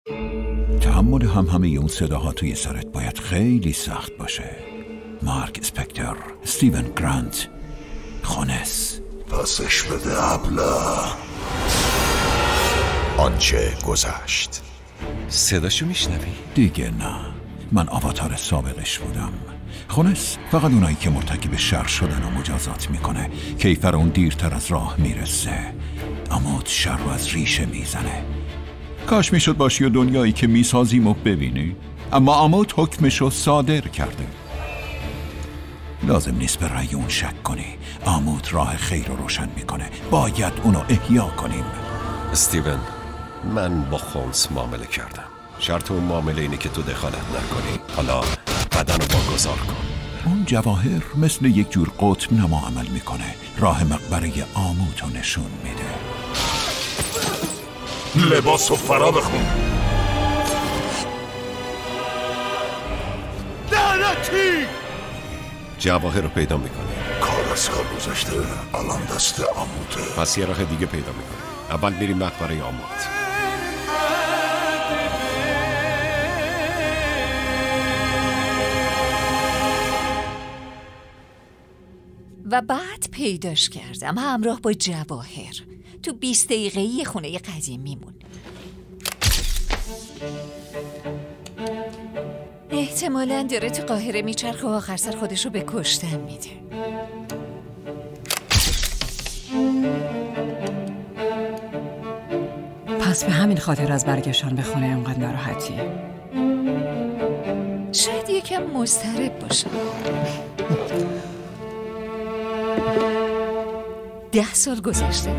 تحمل همه اون صداها توی سرت باید خیلی سخت باشه. مارک اسپکتر، استیون گرانت، خونس. پسش بده ابله. آنچه گذشت. صداشو میشنوی؟ دیگه نه، من آواتار سابقش بودم. خونس فقط اونایی که مرتکب شر شدن و مجازات میکنه. کیفر اون دیرتر از راه میرسه. عمود شر رو از ریشه میزنه. کاش میشد باشی و دنیایی که میسازیم و ببینی، اما عمود حکمشو صادر کرده. لازم نیست به رأی اون شک کنی. عمود راه خیر رو روشن میکنه. باید اونو احیا کنیم. استیون، من با خونس معامله کردم. شرط اون معامله اینه که تو دخالت نکنی. حالا بدن رو واگذار کن. اون جواهر مثل یک جور قطب نما عمل میکنه. راه مقبره عمود رو نشون میده. لباسو فرا بخون. لعنتی! جواهر رو پیدا میکنی. کار از کار گذشته، الان دست عموده. پس یه راه دیگه پیدا میکنی. اول میریم مقبره عمود. و بعد پیداش کردم همراه با جواهر. تو 20 دقیقه‌ای خونه قدیم میمون. احتمالاً داره تو قاهره میچرخه و آخر سر خودشو به کشتن میده. پس به همین خاطر از برگشتن به خونه اینقدر ناراحتی؟ شاید یکم مضطرب باشم. 10 سال گذشته.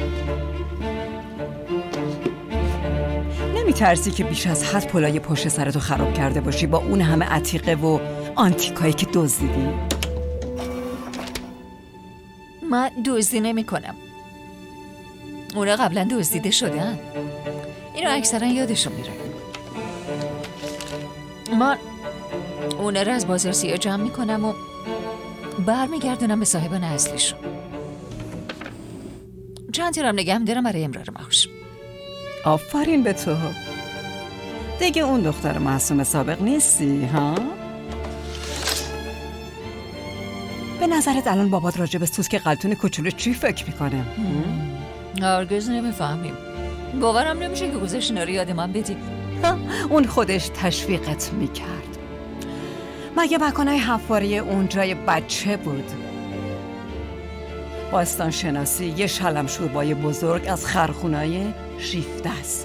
نمیترسی که بیش از حد پلای پشت سرتو خراب کرده باشی با اون همه عتیقه و آنتیکایی که دزدیدی؟ من دزدی نمی کنم. اونا قبلا دزدیده شدن. اینو اکثرا یادشون میره. من اونا رو از بازار سیاه جمع میکنم و برمیگردونم به صاحبان اصلیشون. چند تیرم نگه میدارم برای امرار معاش. آفرین به تو. دیگه اون دختر معصوم سابق نیستی ها؟ به نظرت الان بابات راجع به سوسک قلتون کوچولو چی فکر میکنه؟ هرگز نمیفهمیم. باورم نمیشه که گذشت اینا رو یاد من بدی. اون خودش تشویقت میکرد. مگه مکانای حفاری اون جای بچه بود؟ باستان شناسی یه شلم شوربای بزرگ از خرخونای شیفته است.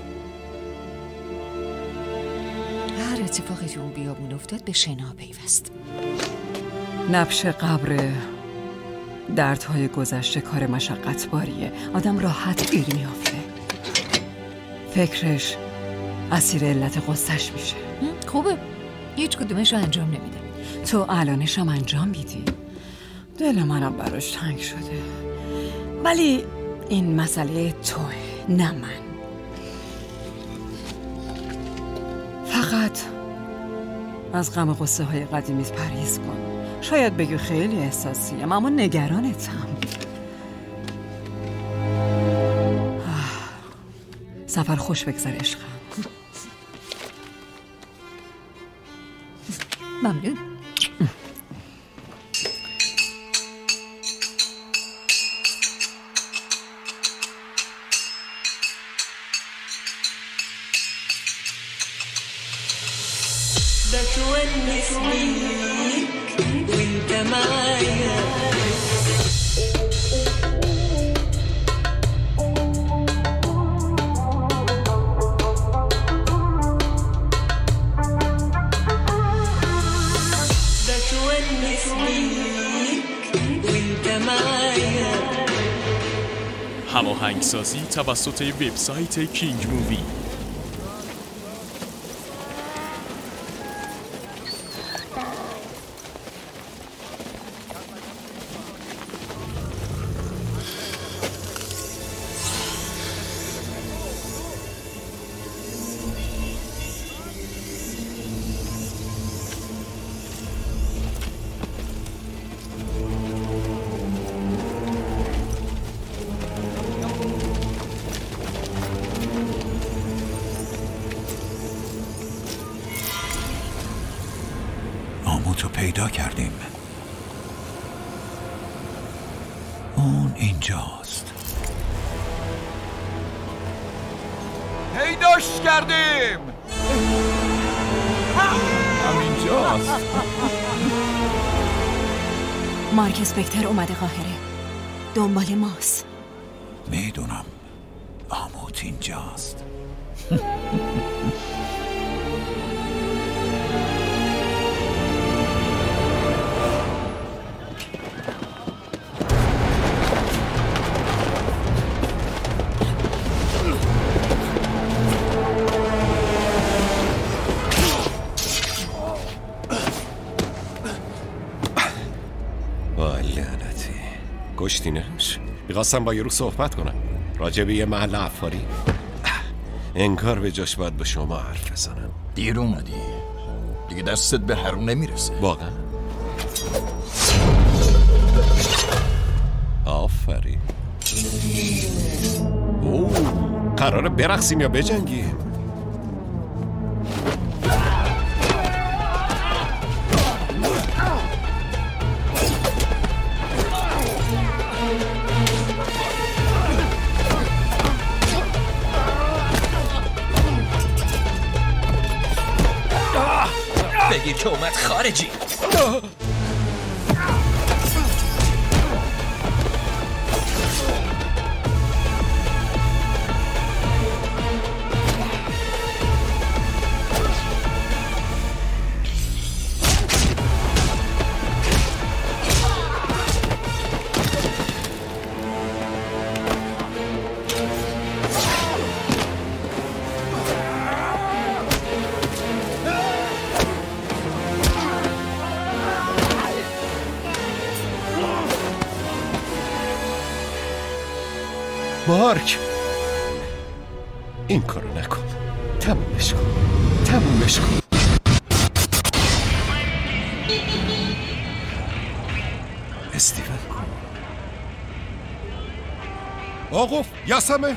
هر اتفاقی تو اون بیابون افتاد به شنا پیوست. نبش قبر دردهای گذشته کار مشقت باریه. آدم راحت گیر میافته. فکرش اسیر علت قصهش میشه. خوبه، هیچ کدومش رو انجام نمیده. تو الانش هم انجام میدی. دل منم براش تنگ شده، ولی این مسئله توه نه من. فقط از غم قصه های قدیمیت پرهیز کن. شاید بگی خیلی احساسیم، اما نگرانتم. سفر خوش بگذر عشقم. ممنون. بتونس بيك وانت معايا. بتونس بيك وانت معايا. هماهنگسازی توسط وبسایت کینگ مووی. عموتو پیدا کردیم. اون اینجاست. پیداش کردیم. همینجاست. مارک اسپکتر اومده قاهره، دنبال ماست. میدونم عموت اینجاست. کشتینش؟ میخواستم با یارو صحبت کنم راجع به یه محل عفاری. انگار به جاش باید به شما حرف بزنم. دیر اومدی، دیگه دستت به هرون نمیرسه. واقعا؟ آفرین. قراره برقصیم یا بجنگیم؟ بگیر که اومد خارجی. مارک، این کارو نکن. تمومش کن. تمومش کن. استیون وقف يا سامي.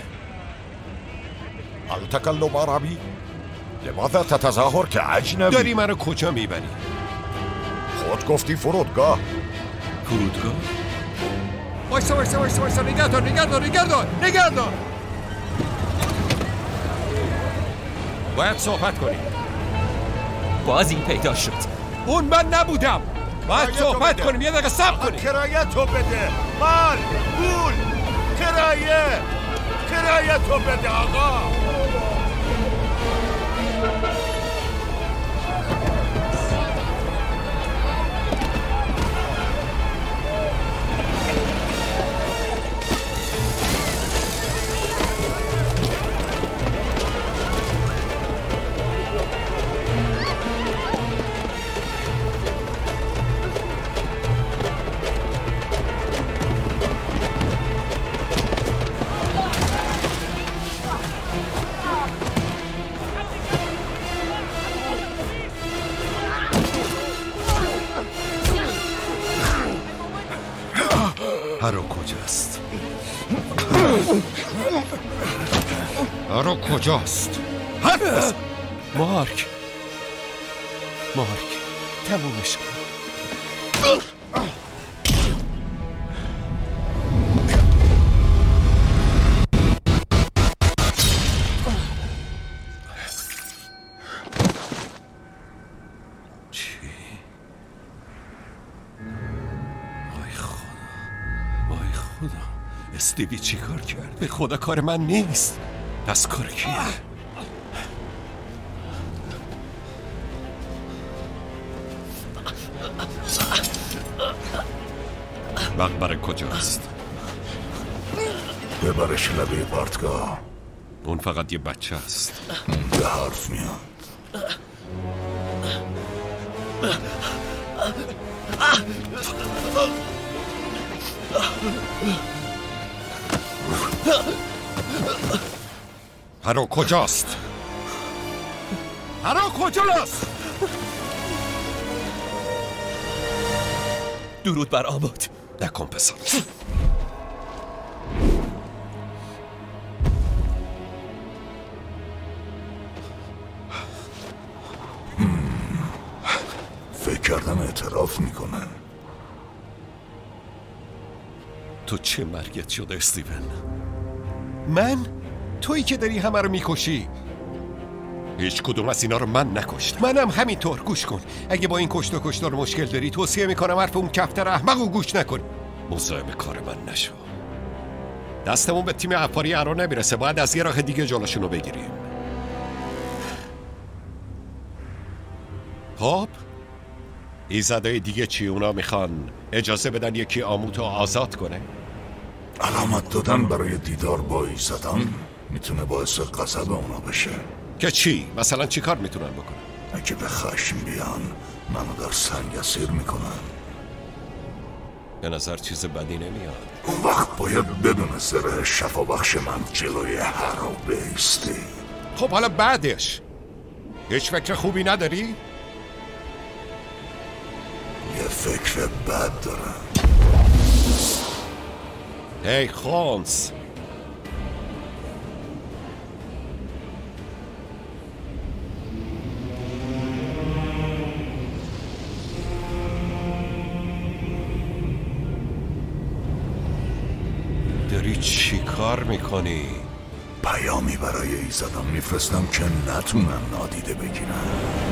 هل تكلم عربي؟ لماذا تتظاهر كأجنبي؟ داری منو کجا میبری؟ خود گفتی فرودگاه. فرودگاه؟ وایسا نگردار. باید صحبت کنیم. باز این پیدا شد. اون من نبودم. باید صحبت کنیم. یه دقیقه صبر کنیم. کرایتو بده. مال، پول، کرایتو بده آقا. هارو کجاست؟ هارو کجاست؟ حرف بزن. مارک تمومش کن. استیوی چی کار کرد؟ به خدا کار من نیست. پس کار کیه؟ مقبره کجاست؟ ببرش لبه پارتگاه. اون فقط یه بچه است. به حرف میاد. هارو کجاست؟ هارو کجاست؟ درود بر آباد. نکن پسر. فکر کردم اعتراف میکنه. تو چه مرگت شده استیون؟ من؟ تویی که داری همه رو میکشی. هیچ کدوم از اینا رو من نکشتم. منم همینطور. گوش کن، اگه با این کشت و کشتار مشکل داری توصیه میکنم حرف اون کفتر احمق رو گوش نکن. مزاحم کار من نشو. دستمون به تیم افاری ارو نمیرسه، باید از یه راه دیگه جلوشون رو بگیریم. خب ایزدای دیگه چی؟ اونا میخوان اجازه بدن یکی آموتو آزاد کنه؟ علامت دادن برای دیدار با ایزدان میتونه باعث غضب اونا بشه. که چی؟ مثلا چی کار میتونن بکنن؟ اگه به خشم بیان منو در سنگ اسیر میکنن. به نظر چیز بدی نمیاد. اون وقت باید بدون زره شفابخش من جلوی هرو بیستی. خب حالا بعدش هیچ فکر خوبی نداری؟ یه فکر بد دارم. هی خونس، داری چی کار میکنی؟ پیامی برای ایزدان میفرستم که نتونن نادیده بگیرن.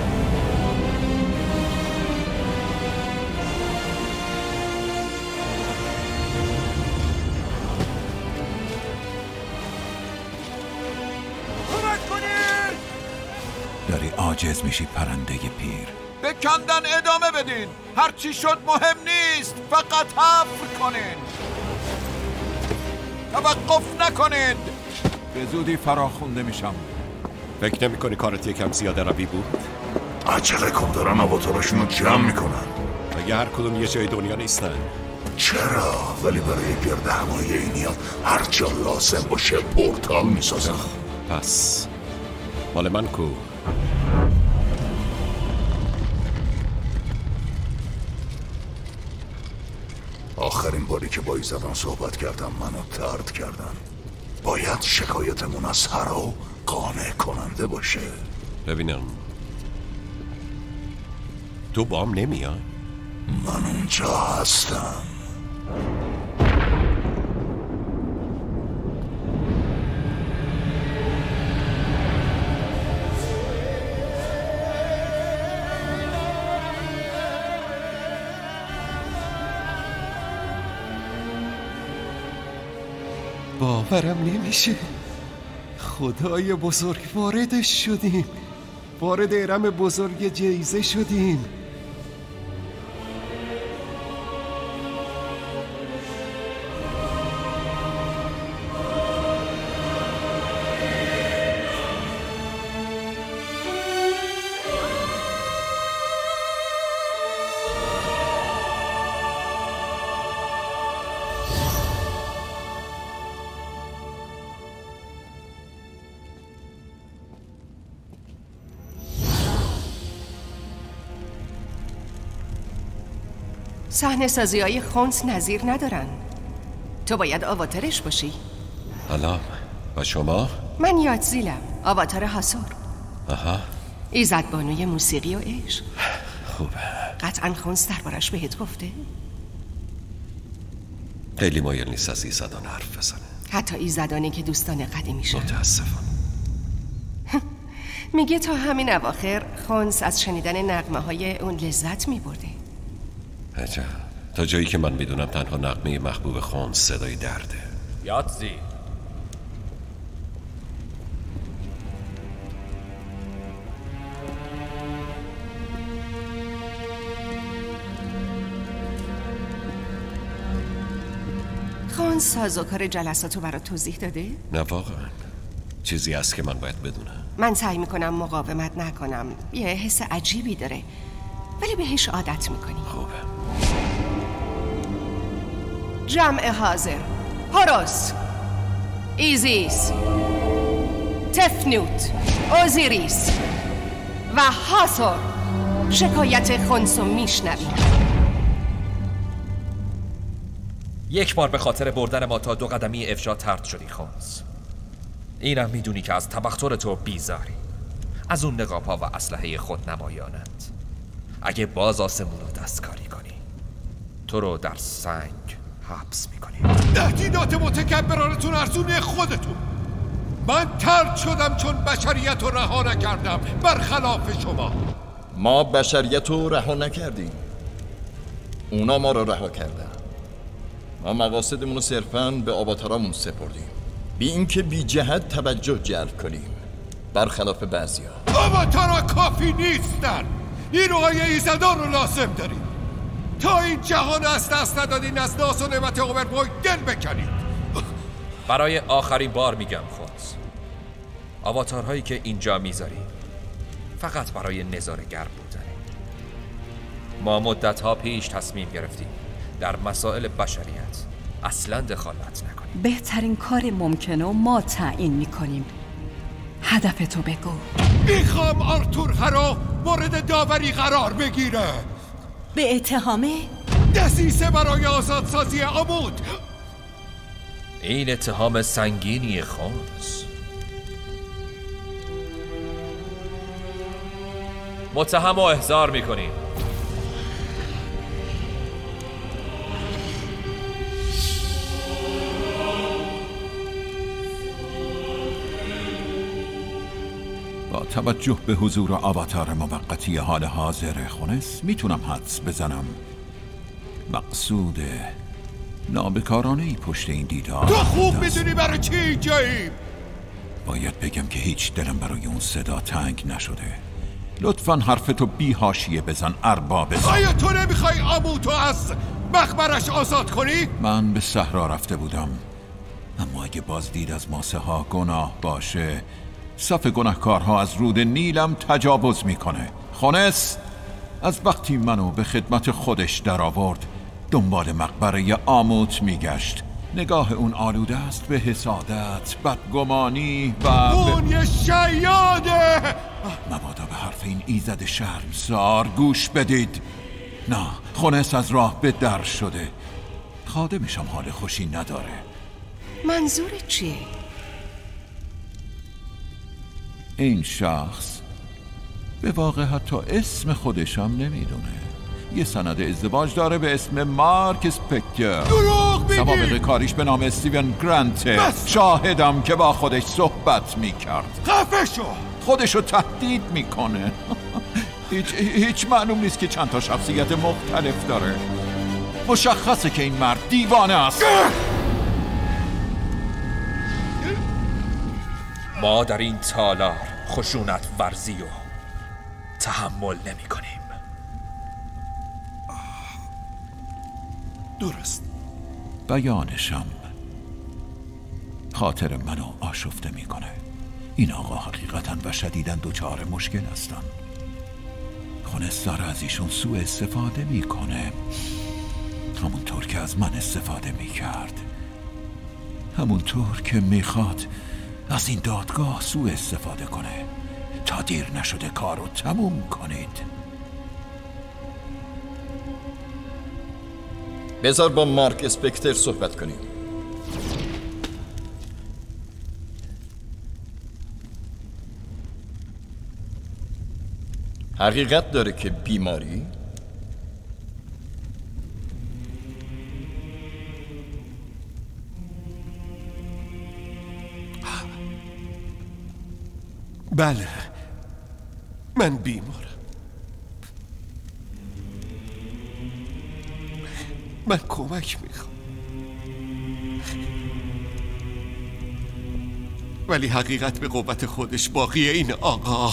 داری عاجز میشی پرنده پیر. به کندن ادامه بدین. هرچی شد مهم نیست، فقط حفر کنین، توقف نکنید. به زودی فراخونده میشم. فکر نمی کنی کارت یکم زیاده روی بود؟ عجله کن، دارن آواتاراشون رو جمع میکنن. مگه هر کدوم یه جای دنیا نیستن؟ چرا؟ ولی برای گرد همایی اینیا هر جا لازم باشه پورتال میسازن. پس مال من کو؟ آخرین باری که با ایزدان صحبت کردم منو طرد کردن. باید شکایتمون از هرو قانع کننده باشه. ببینم تو بام نمیای؟ من اونجا هستم. باورم نمیشه. خدای بزرگ، واردش شدیم. وارد ارم بزرگ جیزه شدیم. صحنه سازی های خونس نظیر ندارن. تو باید آواتارش باشی. حالا و شما؟ من یادزیلم، آواتار هاسور. آها. ایزد بانوی موسیقی و عشق. خوبه. قطعا خونس دربارش بهت گفته؟ خیلی مایل نیست از ایزدان حرف بزنه، حتی ایزدانی که دوستان قدیمی شد. متاسفم. میگه تا همین اواخر خونس از شنیدن نغمه های اون لذت میبرده. عجب. تا جایی که من میدونم تنها نغمه محبوب خونس صدای درده. یادزی خونس سازوکار جلساتو برات توضیح داده؟ نه واقعا. چیزی هست که من باید بدونم. من سعی میکنم مقاومت نکنم. یه حس عجیبی داره ولی بهش عادت میکنی. خوبه. جمع حاضر: هوروس، ایزیس، تفنوت، اوزیریس و هاسور شکایت خونسو میشنویم. یک بار به خاطر بردن ما تا 2 قدمی افشا طرد شدی خونس. اینم میدونی که از تبختر تو بیزاری، از اون نقاب‌ها و اسلحه خود نمایانت. اگه باز آسمون رو دستکاری کنی تو رو در سنگ حبس میکنیم. تهدیدات متکبرانتون ارزون خودتون. من طرد شدم چون بشریت رو رها نکردم، برخلاف شما. ما بشریت رو رها نکردیم، اونا ما رو رها کردن. ما مقاصدمون رو صرفاً به آواتارامون سپردیم، بی اینکه بی جهت توجه جلب کنیم، برخلاف بعضیا. آواتارا کافی نیستن، نیروهای ایزدان رو لازم داریم تا این جهان از دست ندادین از ناز و نعمت اووربوی دل بکنید. برای آخرین بار میگم خود آواتارهایی که اینجا میذاری فقط برای نظاره‌گر بودن. ما مدت‌ها پیش تصمیم گرفتیم در مسائل بشریت اصلا دخالت نکنیم. بهترین کار ممکنه و ما تعیین میکنیم. هدفتو بگو. میخوام آرتور هرا مورد داوری قرار بگیره به اتهامه دسیسه برای آزادسازی آمود. این اتهام سنگینی خونس. متهم رو احضار میکنیم. با توجه به حضور آواتار موقتی حال حاضر خونس میتونم حدس بزنم مقصود نابکارانه‌ای پشت این دیدار. تو خوب میدونی برای چی اینجاییم. باید بگم که هیچ دلم برای اون صدا تنگ نشده. لطفاً حرفتو بی حاشیه بزن ارباب زمان. آیا تو نمیخوای آموتو از مخبرش آزاد کنی؟ من به صحرا رفته بودم، اما اگه بازدید از ماسه ها گناه باشه صف گناهکارها از رود نیلم تجاوز میکنه. خونس از وقتی منو به خدمت خودش در آورد دنبال مقبره آموت میگشت. نگاه اون آلوده است به حسادت، بدگمانی و اون یه شیاده. مبادا به حرف این ایزد شرمسار گوش بدید. نه، خونس از راه به در شده. خادمشم حال خوشی نداره. منظورت چیه؟ این شخص به واقع حتی اسم خودشم نمیدونه. یه سند ازدواج داره به اسم مارک اسپکتر. دروغ میگی. سوابق کاریش به نام استیون گرانته. شاهدم که با خودش صحبت میکرد. خفه شو. خودشو تهدید میکنه. هیچ معلوم نیست که چند تا شخصیت مختلف داره. مشخصه که این مرد دیوانه است. ما در این تالار خشونت ورزی و تحمل نمی کنیم. درست. بیانشم خاطر منو آشفته میکنه. این آقا حقیقتاً و شدیداً دوچار مشکل هستن. خونس داره از ایشون سوء استفاده میکنه، همونطور که از من استفاده میکرد، همونطور که میخواد از این دادگاه سوء استفاده کنه. تا دیر نشده کارو تموم کنید. بذار با مارک اسپکتر صحبت کنیم. حقیقت داره که بیماری؟ بله، من بیمارم. من کمک میخوام، ولی حقیقت به قوت خودش باقیه. این آقا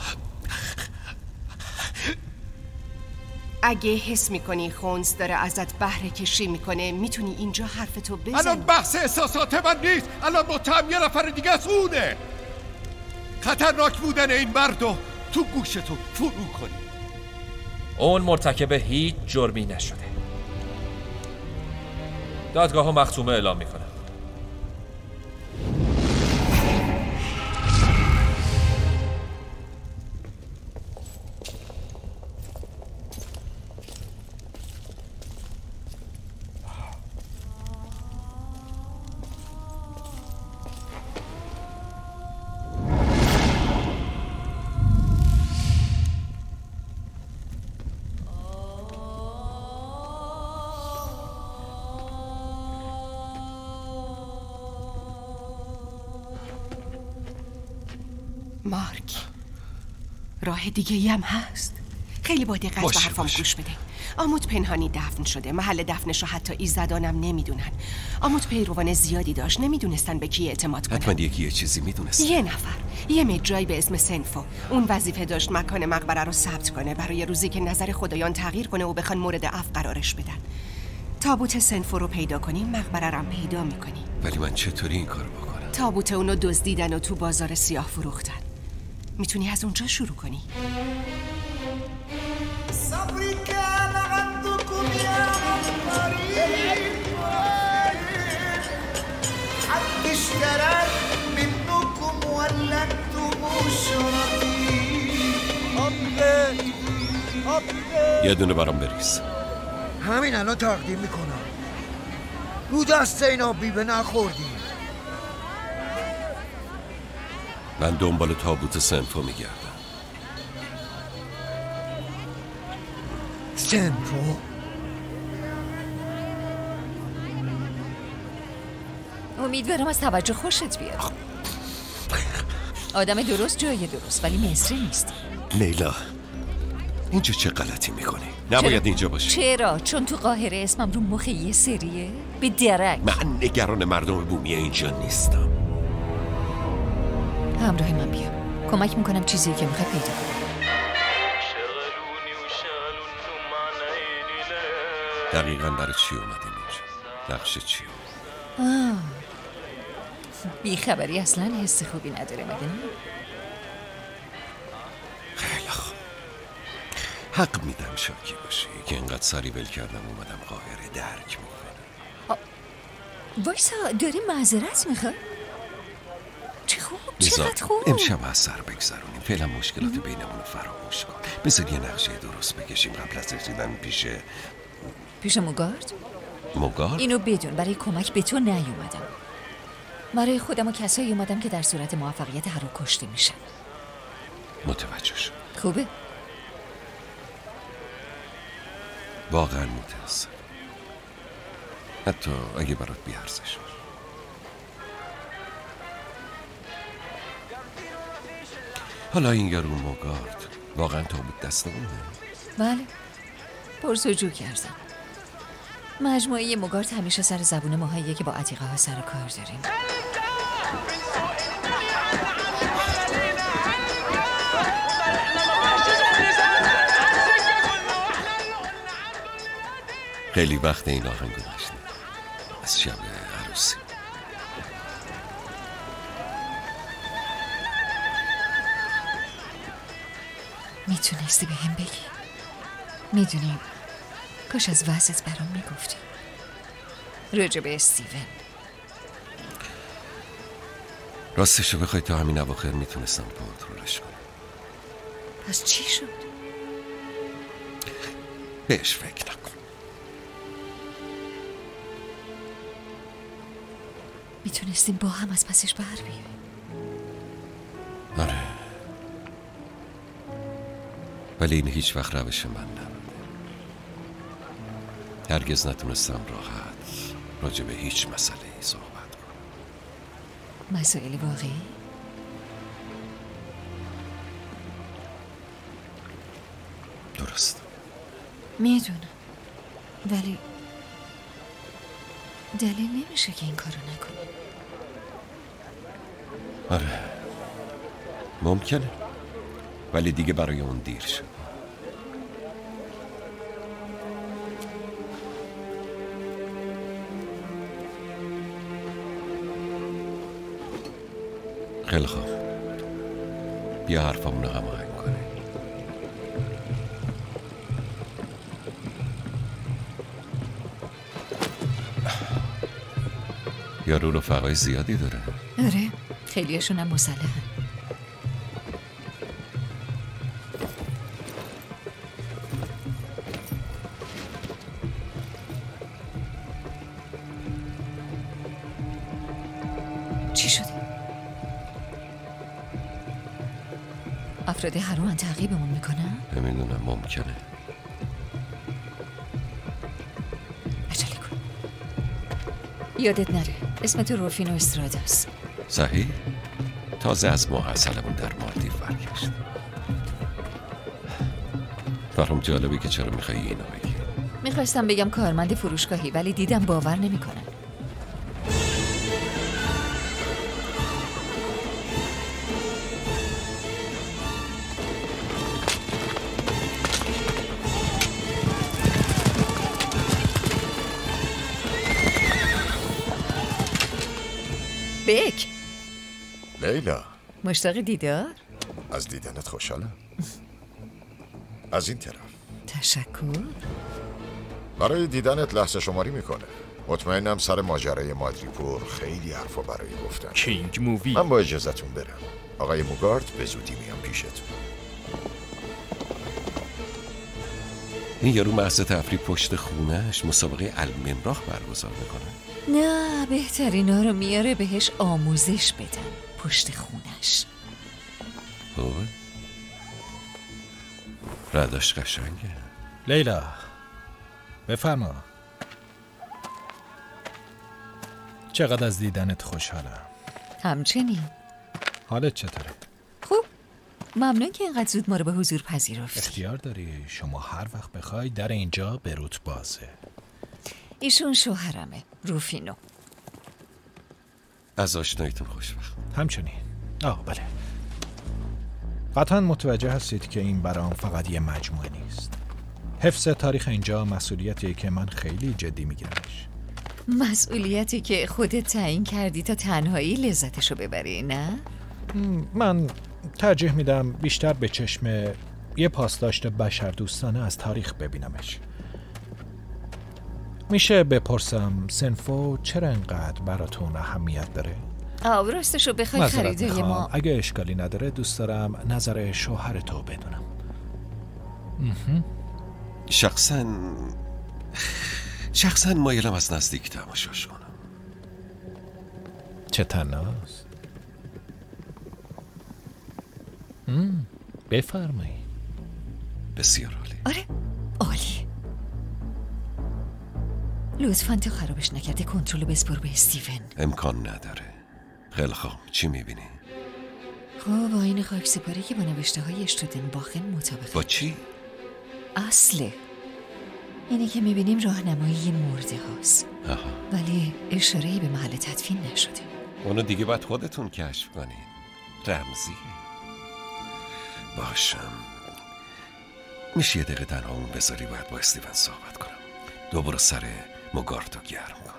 اگه حس میکنی خونس داره ازت بهره کشی میکنه میتونی اینجا حرفتو بزنی. الان بحث احساسات من نیست. الان متهم یه نفر دیگه از اونه. خطرناک بودن این مردو تو گوشتو فرو کنی. اون مرتکب هیچ جرمی نشده. دادگاهو مختومه اعلام میکنه. مارک، راه دیگه‌ای هم هست. خیلی با دقت به حرفام گوش بده. آمود پنهانی دفن شده. محل دفنش رو حتی ایزدانم نمیدونن. آمود پیروان زیادی داشت، نمیدونستن به کی اعتماد کنن. حتما یکی یه چیزی میدونست. یه نفر، یه مجرایی به اسم سنفو. اون وظیفه داشت مکان مقبره رو ثبت کنه برای روزی که نظر خدایان تغییر کنه و بخوان مورد عفو قرارش بدن. تابوت سنفو رو پیدا کنیم، مقبره رو هم پیدا میکنیم. ولی من چطوری این کارو بکنم؟ تابوت اونو دزدیدن و تو بازار سیاه فروختن. میتونی از اونجا شروع کنی. یه دونه برام بریز. همین الان تقدیم میکنم. رو دست اینا بیبه نخوردیم. من دنبال تابوت سنفو میگردم. سنفو؟ امیدوارم از توجه خوشت بیاد. آدم درست جای درست، ولی مصری نیست. لیلا، اینجا چه غلطی میکنی؟ نباید اینجا باشی. چرا؟ چون تو قاهره اسمم رو مخ یه سریه؟ به درک. من نگران مردم بومی اینجا نیستم. همراه من بیا، کمک میکنم چیزی که میخوای پیدا کنم. دقیقاً برای چی اومدیم اینجا؟ نقشه چی؟ بیخبری اصلا حس خوبی نداره مگه نه؟ خیلی خوب. حق میدم شاکی باشی که اینقدر سری ول کردم اومدم قاهره درک میکنم. وایسا، داری معذرت میخوای؟ چه خوب، چقدر خوب. امشب از سر بگذرونیم. فعلا مشکلات بینمون رو فراموش کن. بذار یه نقشه درست بکشیم قبل از رسیدن پیش موگارد؟ موگارد؟ اینو بدون، برای کمک به تو نیومدم. برای خودم و کسایی اومدم که در صورت موفقیت هر رو کشته میشن. متوجه شد. خوبه؟ واقعا متاسفم. حتی اگه برات بی‌ارزش. حالا این یارو موگارد واقعا تابوت دستمونه؟ بله، پرسجو کردم. مجموعه موگارد همیشه سر زبون ماهاییه که با عتیقه ها سر کار داریم. خیلی وقت این آهنگ رو نشنیدم. از شب عروسی. میتونستی به هم بگی؟ میدونی کاش از وضعت برام میگفتی. راجع به استیون. راستشو بخوای تا همین اواخر میتونستم کنترلش کنم. پس چی شد؟ بهش فکر نکن. میتونستیم با هم از پسش بر بیاییم. آره، ولی این هیچ وقت روش من نبوده. هرگز نتونستم راحت راجع به هیچ مسئله‌ای صحبت کنم. مسائل واقعی؟ درست. میدونم، ولی دلیل نمیشه که این کارو نکنی. آره، ممکنه، ولی دیگه برای اون دیر شد. خیلی خوب، بیا حرفمونو هماهنگ کنیم. یارو رفقای زیادی داره. آره، خیلیاشون هم مسلحن. چی شده؟ افراد هروان تعقیبمون میکنن؟ نمیدونم، ممکنه. عجله کن. یادت نره اسم تو روفینو استراداست. صحیح؟ تازه از ماه اصلمون در مالدیو برگشت. برام جالبه که چرا میخوایی اینو بگی. میخواستم بگم کارمند فروشگاهی، ولی دیدم باور نمیکنه. بک لیلا، مشتاق دیدار؟ از دیدنت خوشحالم. از این طرف. تشکر. برای دیدنت لحظه شماری میکنه. مطمئنم سر ماجرای مادریپور خیلی حرفا برای گفتن. کینگ مووی. من با اجازهتون برم. آقای موگارد به زودی میام پیشتون. این یارو محض تفریح پشت خونهش مسابقه المنراخ برگزار میکنه. نه، بهترینا رو میاره بهش آموزش بدن پشت خونش. خوبه؟ رداش قشنگه. لیلا بفرما. چقدر از دیدنت خوشحالم. همچنین. حالت چطوره؟ خوب. ممنون که اینقدر زود ما رو به حضور پذیرفتی. اختیار داری. شما هر وقت بخوای در اینجا به روت بازه. ایشون شوهرمه، روفینو. از آشناییتون خوشبخت. همچنین. بله. قطعا متوجه هستید که این برام فقط یه مجموعه نیست. حفظ تاریخ اینجا مسئولیتیه که من خیلی جدی میگیرمش. مسئولیتی که خودت تعیین کردی تا تنهایی لذتشو ببری، نه؟ من ترجیح میدم بیشتر به چشم یه پاسداشت بشردوستانه از تاریخ ببینمش. میشه بپرسم سنفو چرا انقدر براتون اهمیت داره؟ راستشو بخوای خریده ما. اگه اشکالی نداره دوست دارم نظر شوهرتو بدونم. شخصا مایلم از نزدیک تماشاش کنم. چه تناست؟ بفرمایی. بسیار عالی. آره عالی. لطفاً تو خرابش نکرده کنترل بسپر به استیون. امکان نداره. خیلی خوب، چی میبینی؟ خب با این خاک سپاری که با نوشته های اشتودن باخن مطابقه. با چی؟ اصله اینی که میبینیم راهنمایی مرده هاست، ولی اشاره‌ای به محل تدفین نشده. اونو دیگه باید خودتون کشف کنین. رمزیه. باشم میشه یه دقیقه تنهامون بذاری؟ باید با استیون صحبت کنم. دوباره سر موگارتو گرم کن.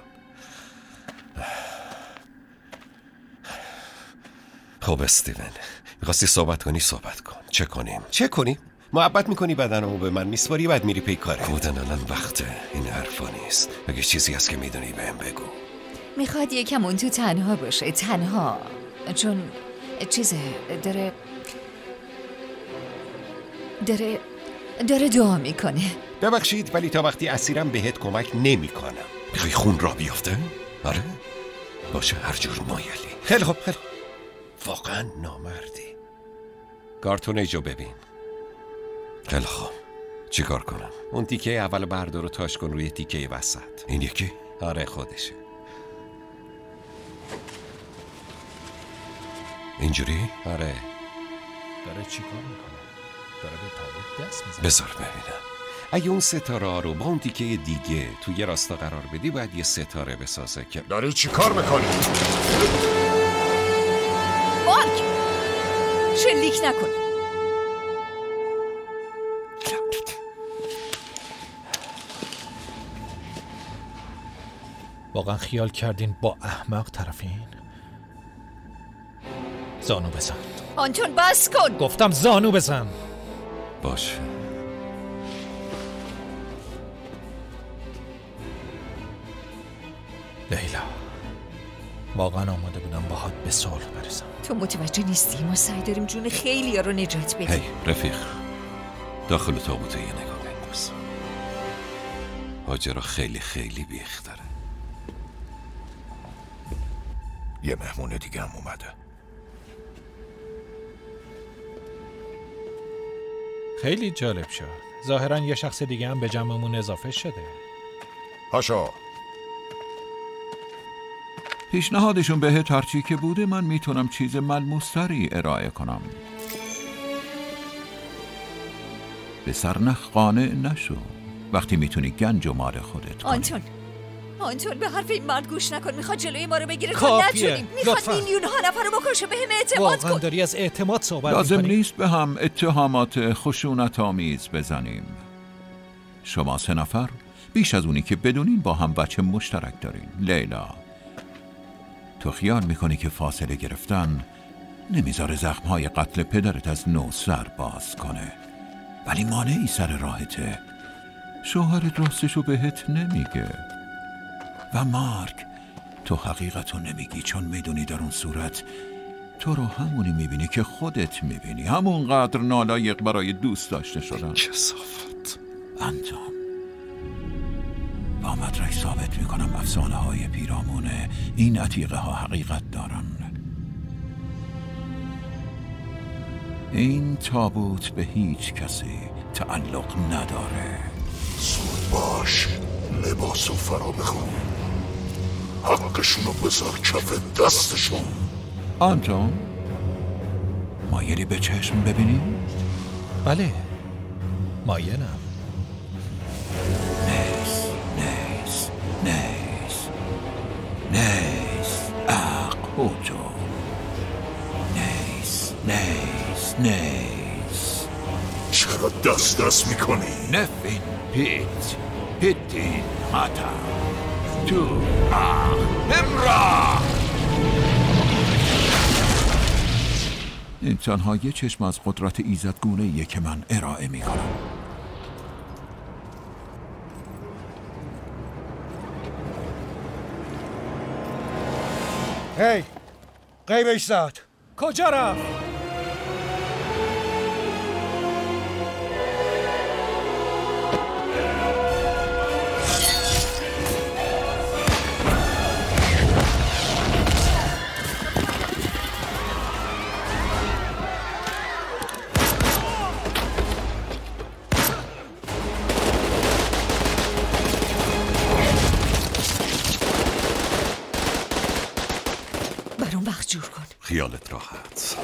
خب استیون، میخواستی صحبت کنی صحبت کن. چه کنیم؟ محبت میکنی بدنمو به من میسپاری بعد میری پی کاره. خودن الان وقته این حرفا نیست. اگه چیزی هست که میدونی بهم بگو. میخواد یکم اون تو تنها باشه. تنها چون چیزه داره دعا میکنه. ببخشید ولی تا وقتی اسیرم بهت کمک نمیکنم. میخوای خون را بیافته؟ آره؟ باشه هر جور مایلی. خیلی خوب. واقعا نامردی. کارتونیجو ببین. خیلی خوب. چی کار کنم؟ اون تیکه اول بردار و تاش کن روی تیکه وسط. این یکی؟ آره خودشه. اینجوری؟ آره. داره چی کار میکنه؟ داره به تابوت دست میزنه. بذار ببینم. اگه اون ستاره رو با اون تیکه دیگه توی راستا قرار بدی باید یه ستاره بسازه که داری چی کار میکنی؟ مارک! شلیک نکن. واقعا خیال کردین با احمق طرفین؟ زانو بزن. آنتون بس کن. گفتم زانو بزن. باشه. لیلا واقعا آماده بودم باهات به صلح برسم. تو متوجه نیستی ما سعی داریم جون خیلی ها رو نجات بدیم. هی رفیق، داخل تابوت یه نگاه بنداز. ماجرا خیلی خیلی بیختره. یه مهمون دیگه هم اومده. خیلی جالب شد. ظاهرا یه شخص دیگه هم به جمعمون اضافه شده. پاشا. پیشنهادشون بهت هرچی که بوده، من میتونم چیز ملموس‌تری ارائه کنم. به سرنخ قانع نشو وقتی میتونی گنج و مال خودت کنی. آنتون به حرف این مرد گوش نکن. میخواد جلوی ما رو بگیره تا کافیه. نتونیم. میخواد میلیون ها نفر رو بکشه. به هم اعتماد کن. واقعا داری از اعتماد صحبت لازم میکنی؟ نیست به هم اتهامات خشونت آمیز بزنیم. شما 3 نفر بیش از اونی که بدونین با هم بچه مشترک دارین. لیلا، تو خیال میکنی که فاصله گرفتن نمیذاره زخمهای قتل پدرت از نو سر باز کنه، ولی مانعی سر راهته. شوهرت راستشو بهت نمیگه. و مارک، تو حقیقتو نمیگی چون میدونی در اون صورت تو رو همونی میبینی که خودت میبینی، همونقدر نالایق برای دوست داشته شدن. کثافت. انتون، با مدرک ثابت میکنم افسانه های پیرامونه این عتیقه ها حقیقت دارن. این تابوت به هیچ کسی تعلق نداره. زود باش، لباسو فرا بخون، حقشونو بذار کف دستشون. آنتون، مایلی به چشم ببینیم؟ بله، مایلم. نیس اقوتو. نیس چرا دست میکنی؟ نفین پیتین ماتا تو همراه. این تنها یه چشم از قدرت ایزدگونه‌ایه که من ارائه میکنم. هی، غیبش زد. کجا رفت؟ برام وقت جور کن. خیالت راحت.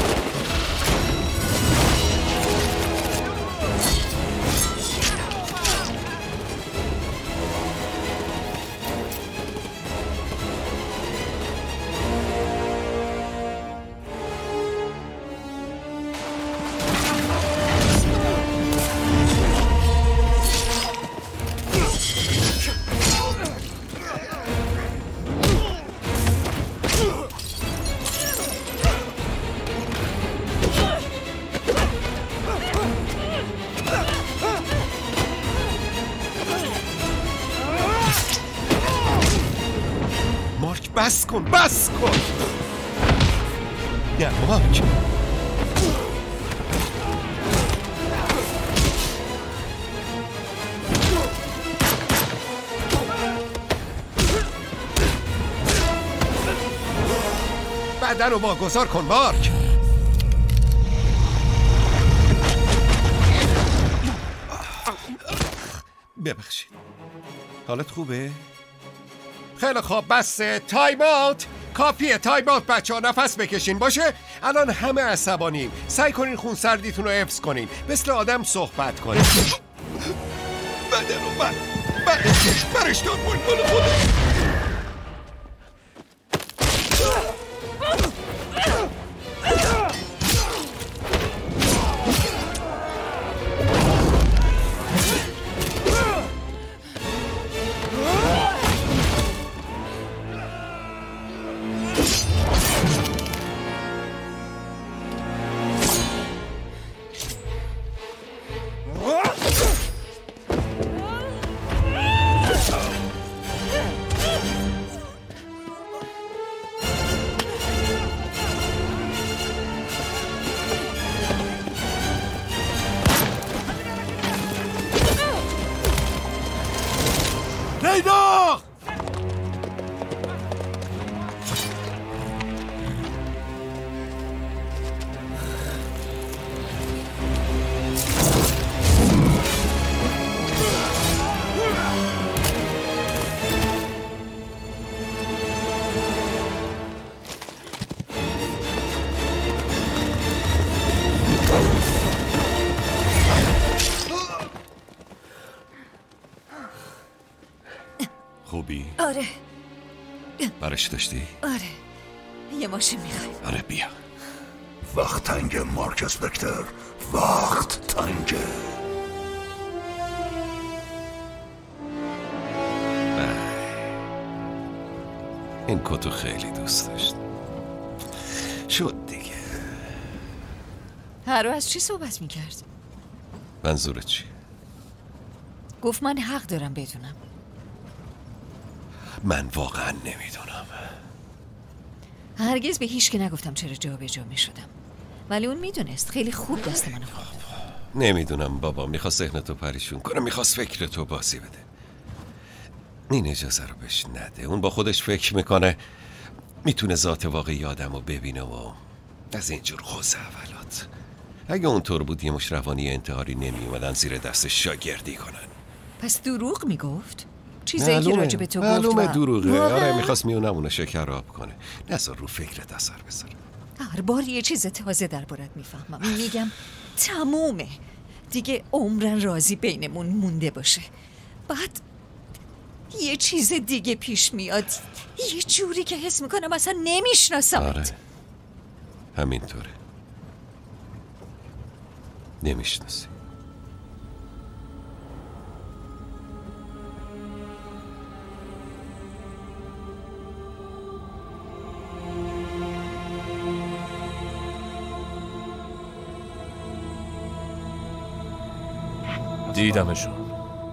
بس کن. نه مارک، بدن رو واگذار کن مارک. ببخشید، حالت خوبه؟ خیلی خوب، بسه. تایم آوت. کافیه، تایم آوت. بچه ها نفس بکشین. باشه، الان همه عصبانیم. سعی کنین خونسردیتون رو حفظ کنین، مثل آدم صحبت کنین. بدن رو برش داد بلبل خودم. لیلا! آره. برش داشتی؟ آره، یه ماشین میخوایم. آره بیا. وقت تنگه مارک اسپکتر، وقت تنگه. این کتو خیلی دوست داشت. شد دیگه. هرو از چی صحبت میکرد؟ منظورت چی؟ گفت من حق دارم بدونم. من واقعا نمیدونم. هرگز به هیچ که نگفتم چرا جا به جا میشدم، ولی اون میدونست. خیلی خوب دست منو خورد. نمیدونم بابا، میخواست ذهنتو پریشون کنه، میخواست فکرتو بازی بده. این اجازه رو بهش نده. اون با خودش فکر میکنه میتونه ذات واقعی آدمو ببینه و از اینجور خوز اولات. اگه اونطور بود یه مش روانی انتحاری نمیومدن زیر دستش شاگردی کنن. پس دروغ میگفت؟ چیزایی که راجع به تو گفت معلومه دروغه. آره میخواست میونمونو شکراب کنه. نذار رو فکرت اثر بذاره. هر بار یه چیز تازه دربارت میفهمم. میگم تمومه دیگه، عمرن راضی بینمون مونده باشه. بعد یه چیز دیگه پیش میاد، یه جوری که حس میکنم اصلا نمیشناسمت. آره همینطوره، نمیشناسی. دیدمشون.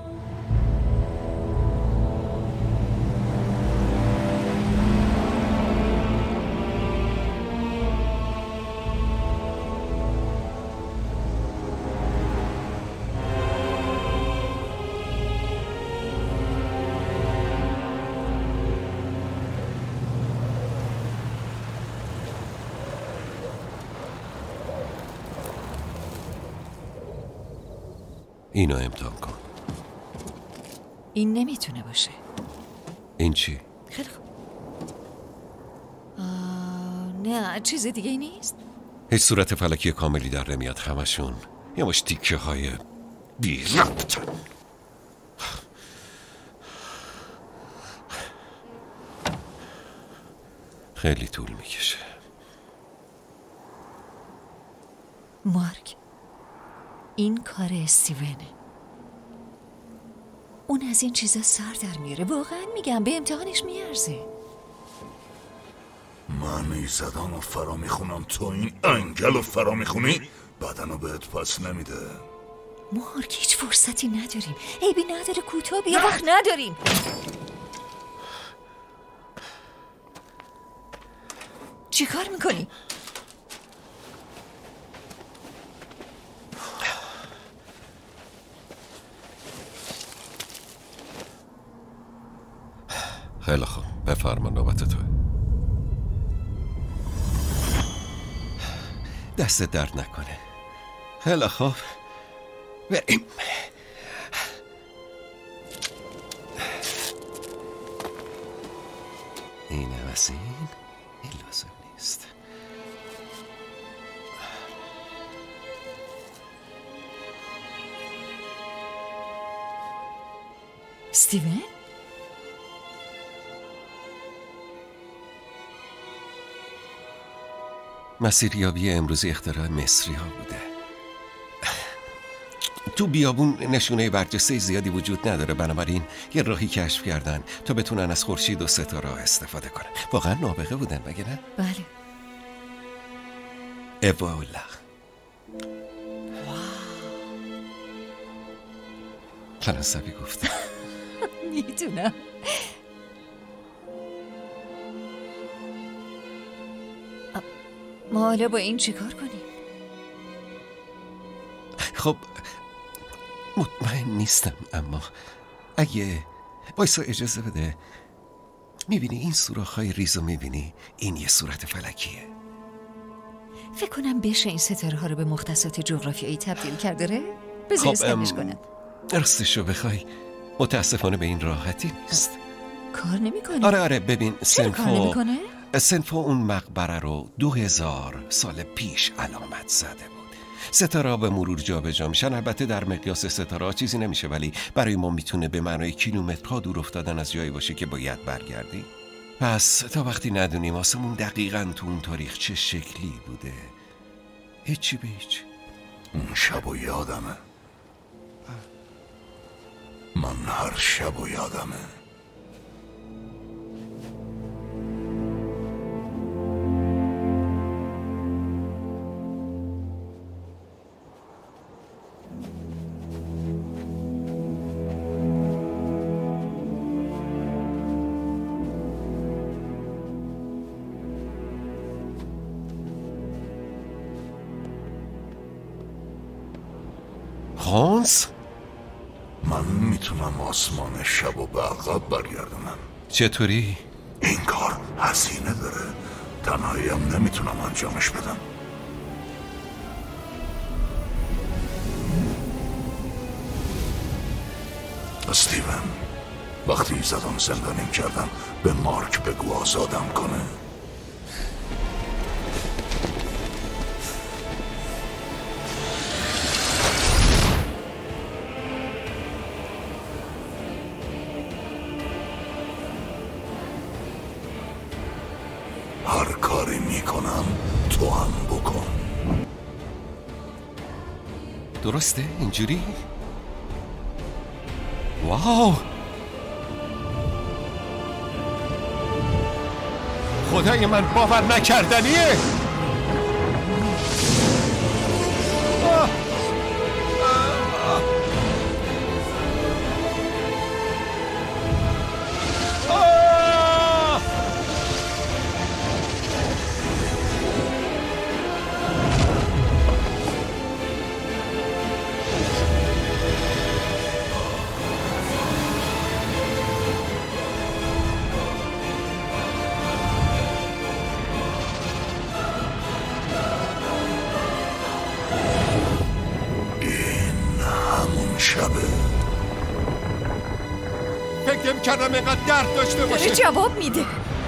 اینو امتحان کن. این نمیتونه باشه. این چی؟ خیلی خوب. نه چیز دیگه ای نیست؟ هیچ صورت فلکی کاملی در نمیاد. همشون یه مش تیکه های بی ربطن. خیلی طول میکشه. مارک، این کار استیونه. اون از این چیزا سر در میاره. واقعا میگم به امتحانش میارزه. من ایزدان رو فرا میخونم، تو این انگل رو فرا میخونی؟ بدنو بهت پس نمیده. مارک هیچ فرصتی نداریم. عیبی نداره، کوتاه بیا، وقت نداریم. چی کار میکنی؟ خیلی خوب، بفرما نوبت توه. دست درد نکنه. خیلی خوب، بریم. اینه واسه این لازم نیست. استیون؟ مسیریابی امروزی اختراع مصری ها بوده. تو بیابون نشونه برجسته زیادی وجود نداره، بنابراین یه راهی کشف کردن تا بتونن از خورشید و ستاره استفاده کنن. واقعا نابغه بودن مگه نه؟ بله. اوالا. فرانسوی گفت. میدونم. ما حالا با این چی کار کنیم؟ خب مطمئن نیستم، اما اگه بایستا اجازه بده. میبینی این سوراخ‌های ریزو؟ میبینی این یه صورت فلکیه. فکر کنم بشه این ستاره ها رو به مختصات جغرافیایی تبدیل کرده ره؟ بذار اسکنش کنم. راستشو بخوای متاسفانه به این راحتی نیست. کار نمی‌کنه؟ آره ببین، سنفو اون مقبره رو 2000 سال پیش علامت زده بود. ستاره به مرور جابجا میشن. البته در مقیاس ستاره چیزی نمیشه، ولی برای ما میتونه به معنای کیلومترها دور افتادن از جایی باشه که باید برگردیم. پس تا وقتی ندونیم آسمون دقیقاً تو اون تاریخ چه شکلی بوده، هیچی به هیچ. اون شب و یادمه، من هر شب و یادمه. هانس؟ من میتونم آسمان شب و به عقب برگردونم. چطوری؟ این کار هزینه داره، تنهاییم نمیتونم انجامش بدم. استیون، وقتی زدم زندانیم کردم به مارک بگو آزادم کنه. هر کاری میکنم تو هم بکن. درسته اینجوری؟ واو، خدای من باور نکردنیه. فکر کردم اینقدر درد داشته باشه. داره جواب میده.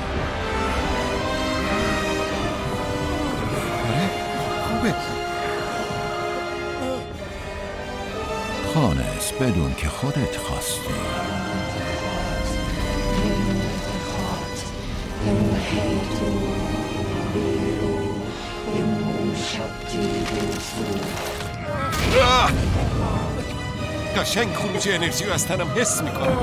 خوبه. خانس بدون که خودت خواستی. قشنگ خروج انرژی رو از تنم حس میکنم.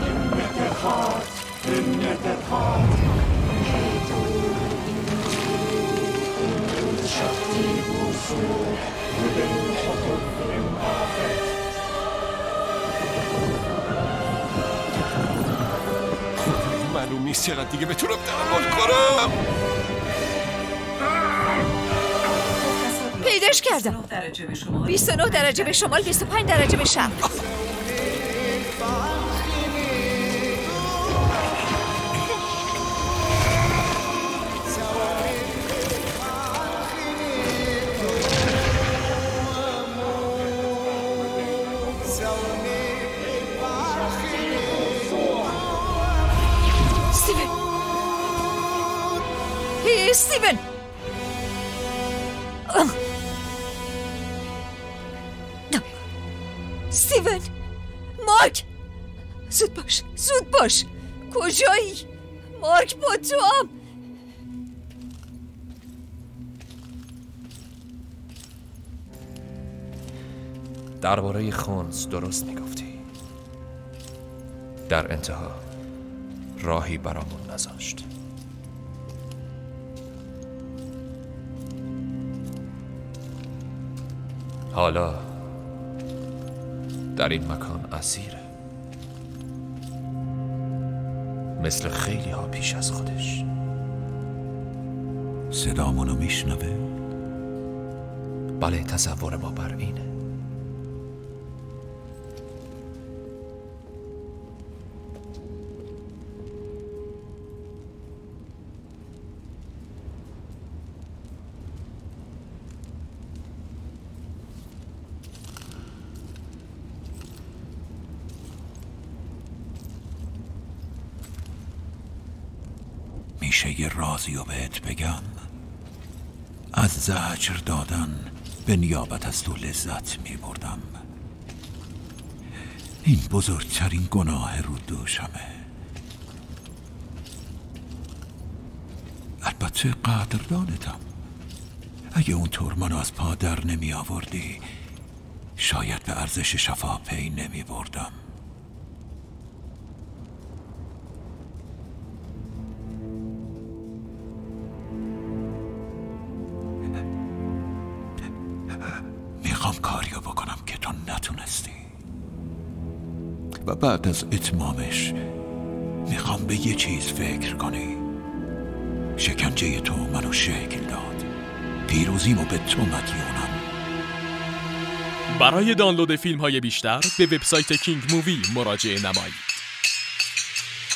معلوم نیست چقدر دیگه بتونم تحمل کنم. پیداش کردم. 29 درجه به شمال، 25 درجه به شرق. استیون! استیون! مارک! زود باش، زود باش! کجایی؟ مارک با تو هم! درباره خونس درست میگفتی. در انتها راهی برامون نذاشت. حالا در این مکان اسیره، مثل خیلی ها پیش از خودش. صدامونو میشنوه؟ بله، تصور ما بر اینه. میشه یه رازی رو بهت بگم؟ از زجر دادن به نیابت از تو لذت می بردم. این بزرگترین گناه رو دوشمه. البته قدردانتم. اگه اونطور منو از پا در نمی آوردی شاید به ارزش شفا پی نمی بردم. میخوام کاریو بکنم که تو نتونستی و بعد از اتمامش میخوام به یه چیز فکر کنی. شکنجه تو منو شکل داد. پیروزیمو به تو مدیونم. برای دانلود فیلم های بیشتر به وبسایت کینگ مووی مراجعه نمایید.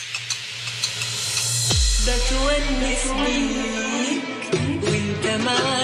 بتونس بيك وانت معايا